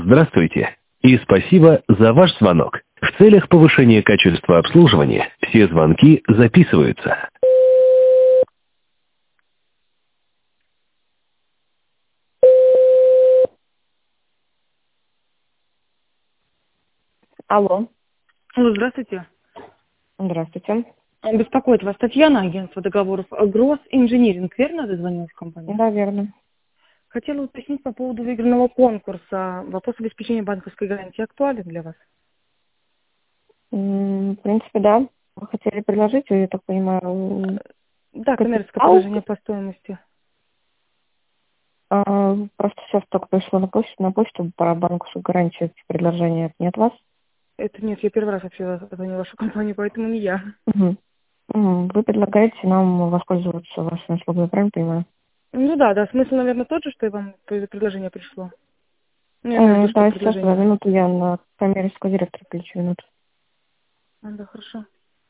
Здравствуйте и спасибо за ваш звонок. В целях повышения качества обслуживания все звонки записываются. Алло, Алло, здравствуйте. здравствуйте. Беспокоит вас Татьяна, агентство договоров Гросс Инжиниринг, верно дозвонилась в компанию? Да, верно. Хотела уточнить по поводу выигранного конкурса. Вопрос обеспечения банковской гарантии актуален для вас? В принципе, да. Вы хотели предложить, я так понимаю, Да, коммерческое капитал. предложение по стоимости. Просто сейчас только пришло на почту про банковскую гарантию предложение. Это не от вас? Это нет, я первый раз вообще звоню в вашу компанию, поэтому не я. Мгм. Вы предлагаете нам воспользоваться вашими услугами, правильно понимаю? Ну да, смысл, наверное, тот же, что и вам предложение пришло. Ну, я имею в виду, что Да, сейчас, да, предложение. минуту я на коммерческого директора включу минуту. Да, хорошо.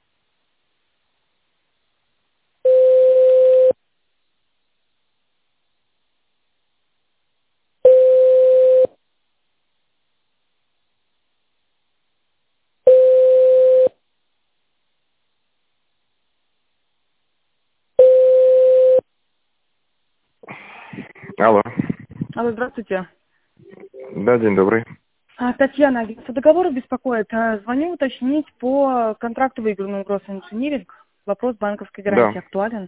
Алло. Алло, здравствуйте. Да, день добрый. Татьяна, агентство договоров беспокоит. Звоню уточнить по контракту выигранному Гросс Инжиниринг. Вопрос банковской гарантии Да. актуален?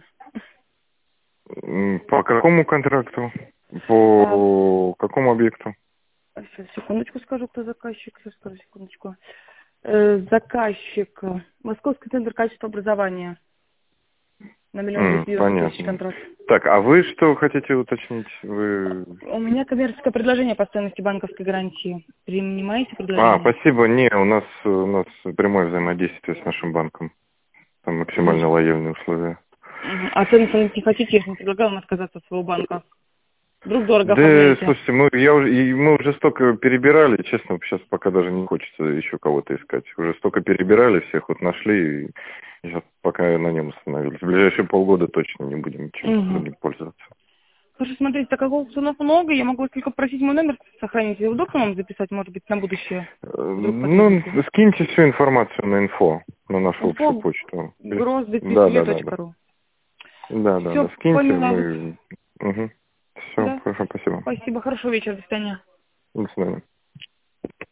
По какому контракту? По какому объекту? Сейчас, секундочку скажу, кто заказчик. Сейчас, скажу, секундочку. Заказчик. Московский центр качества образования. На 1 290 000 Понятно. контракт. Так, а вы что хотите уточнить? Вы... У меня коммерческое предложение по стоимости банковской гарантии. Принимаете предложение? Спасибо. Не, у нас прямое взаимодействие с нашим банком. Там максимально Значит, лояльные условия. а цены не хотите, я же не предлагала вам отказаться от своего банка. Вдруг дорого Да, оформляете? слушайте, мы уже столько перебирали, честно, сейчас пока даже не хочется еще кого-то искать. Уже столько перебирали, всех вот нашли, и сейчас пока на нем остановились. В ближайшие полгода точно не будем чем-то Угу. другим пользоваться. Хорошо, смотрите, так как опционов много, я могу только просить мой номер сохранить. Удобно вам записать, может быть, на будущее? Вдруг Ну, потребуете. скиньте всю информацию на инфо, на нашу общую Info почту. Да. gross.rу. Да. Все, Скиньте, поняла вас. мы... Все, Да. хорошо, спасибо. Спасибо, хорошего вечера, до свидания. До свидания.